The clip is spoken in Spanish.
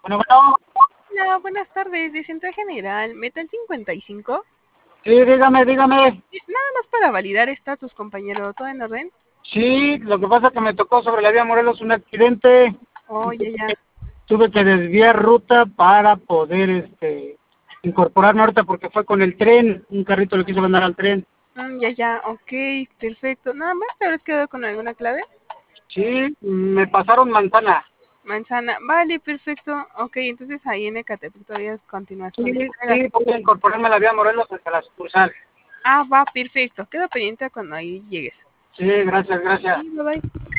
Bueno, Hola, buenas tardes. De Centro General, Metal 55. sí, dígame. Nada más para validar estatus, compañero. ¿Todo en orden? Sí, lo que pasa es que me tocó sobre la vía Morelos un accidente Oh, y ya. tuve que desviar ruta para poder incorporarme ahorita porque fue con el tren, un carrito le quiso mandar al tren. Ya. Ok, perfecto. Nada más te habrás quedado con alguna clave. Sí, me pasaron manzana. Manzana. Vale, perfecto. Ok, entonces ahí en Ecatepec todavía continúas Sí, con la entrega. sí, voy a incorporarme a la vía Morelos hasta la sucursal. Ah, va, perfecto. Quedo pendiente cuando ahí llegues. Sí, gracias. Sí, bye bye.